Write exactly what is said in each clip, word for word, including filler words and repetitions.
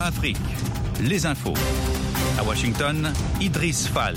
Afrique, les infos. À Washington, Idriss Fall.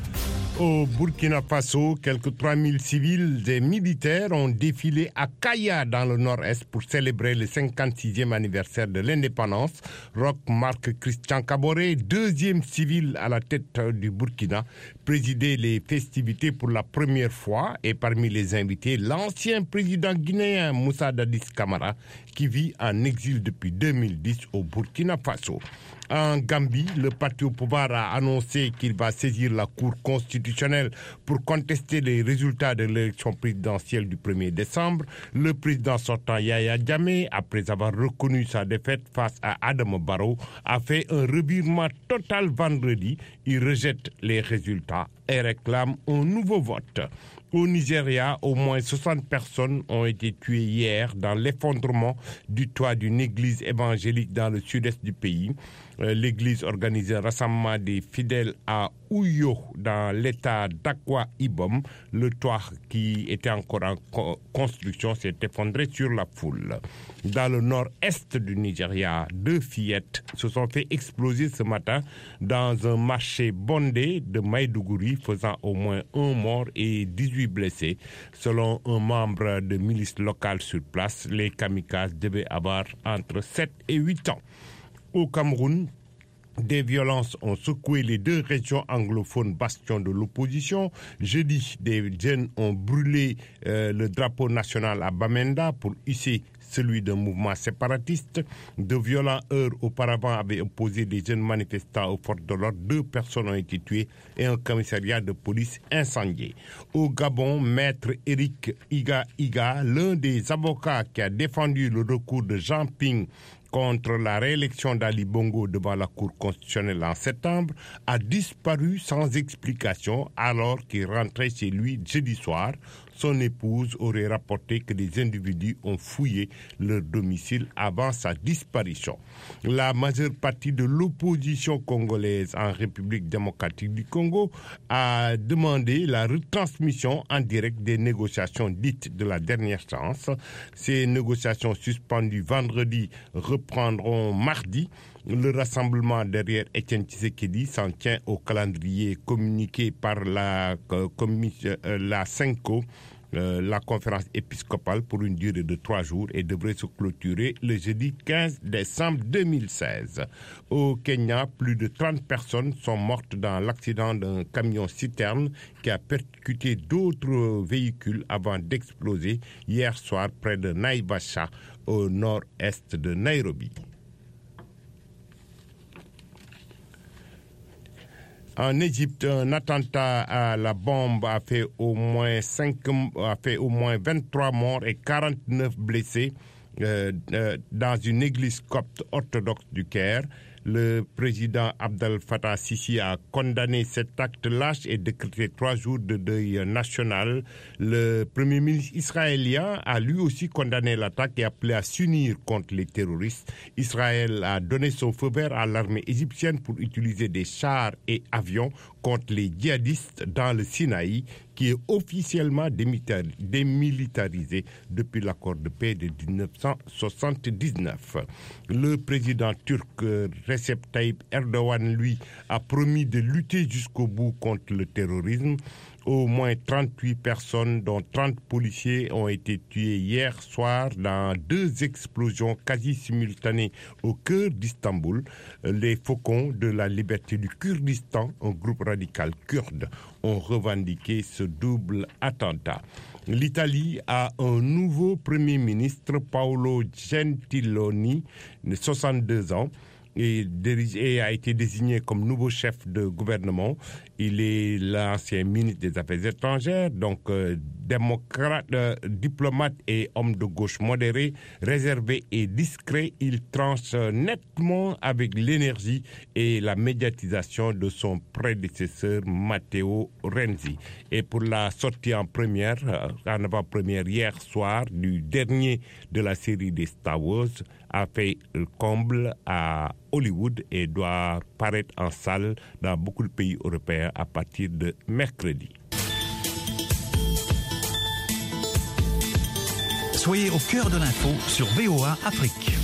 Au Burkina Faso, quelques trois mille civils et militaires ont défilé à Kaya dans le nord-est pour célébrer le cinquante-sixième anniversaire de l'indépendance. Roch Marc Christian Kaboré, deuxième civil à la tête du Burkina, présidait les festivités pour la première fois et parmi les invités, l'ancien président guinéen Moussa Dadis Camara qui vit en exil depuis deux mille dix au Burkina Faso. En Gambie, le parti au pouvoir a annoncé qu'il va saisir la Cour constitutionnelle pour contester les résultats de l'élection présidentielle du premier décembre. Le président sortant Yaya Jammeh, après avoir reconnu sa défaite face à Adama Barrow, a fait un revirement total vendredi. Il rejette les résultats et réclame un nouveau vote. Au Nigeria, au moins soixante personnes ont été tuées hier dans l'effondrement du toit d'une église évangélique dans le sud-est du pays. L'église organise un rassemblement des fidèles à Uyo, dans l'état d'Akwa Ibom. Le toit qui était encore en co- construction s'est effondré sur la foule. Dans le nord-est du Nigeria, deux fillettes se sont fait exploser ce matin dans un marché bondé de Maïdougouri, faisant au moins un mort et dix-huit blessés. Selon un membre de milice locale sur place, les kamikazes devaient avoir entre sept et huit ans. Au Cameroun, des violences ont secoué les deux régions anglophones bastions de l'opposition. Jeudi, des jeunes ont brûlé euh, le drapeau national à Bamenda pour hisser celui d'un mouvement séparatiste. De violents heurts auparavant avaient opposé des jeunes manifestants aux forces de l'ordre. Deux personnes ont été tuées et un commissariat de police incendié. Au Gabon, maître Eric Iga Iga, l'un des avocats qui a défendu le recours de Jean Ping contre la réélection d'Ali Bongo devant la Cour constitutionnelle en septembre, a disparu sans explication alors qu'il rentrait chez lui jeudi soir. Son épouse aurait rapporté que des individus ont fouillé leur domicile avant sa disparition. La majeure partie de l'opposition congolaise en République démocratique du Congo a demandé la retransmission en direct des négociations dites de la dernière chance. Ces négociations suspendues vendredi reprendront mardi. Le rassemblement derrière Etienne Tshisekedi s'en tient au calendrier communiqué par la, euh, commission, euh, la Senko, euh, la conférence épiscopale, pour une durée de trois jours et devrait se clôturer le jeudi quinze décembre deux mille seize. Au Kenya, plus de trente personnes sont mortes dans l'accident d'un camion-citerne qui a percuté d'autres véhicules avant d'exploser hier soir près de Naivasha, au nord-est de Nairobi. En Égypte, un attentat à la bombe a fait au moins cinq, a fait au moins vingt-trois morts et quarante-neuf blessés euh, euh, dans une église copte orthodoxe du Caire. Le président Abdel Fattah Sisi a condamné cet acte lâche et décrété trois jours de deuil national. Le premier ministre israélien a lui aussi condamné l'attaque et appelé à s'unir contre les terroristes. Israël a donné son feu vert à l'armée égyptienne pour utiliser des chars et avions contre les djihadistes dans le Sinaï, qui est officiellement démilitarisé depuis l'accord de paix de dix-neuf cent soixante-dix-neuf. Le président turc Recep Tayyip Erdogan, lui, a promis de lutter jusqu'au bout contre le terrorisme. Au moins trente-huit personnes, dont trente policiers, ont été tués hier soir dans deux explosions quasi simultanées au cœur d'Istanbul. Les Faucons de la liberté du Kurdistan, un groupe radical kurde, ont revendiqué ce double attentat. L'Italie a un nouveau Premier ministre, Paolo Gentiloni, de soixante-deux ans, et, et a été désigné comme nouveau chef de gouvernement. Il est l'ancien ministre des Affaires étrangères, donc euh, démocrate, euh, diplomate et homme de gauche modéré, réservé et discret. Il tranche nettement avec l'énergie et la médiatisation de son prédécesseur Matteo Renzi. Et pour la sortie en première, en avant-première hier soir, du dernier de la série des Star Wars, a fait le comble à Hollywood et doit paraître en salle dans beaucoup de pays européens à partir de mercredi. Soyez au cœur de l'info sur V O A Afrique.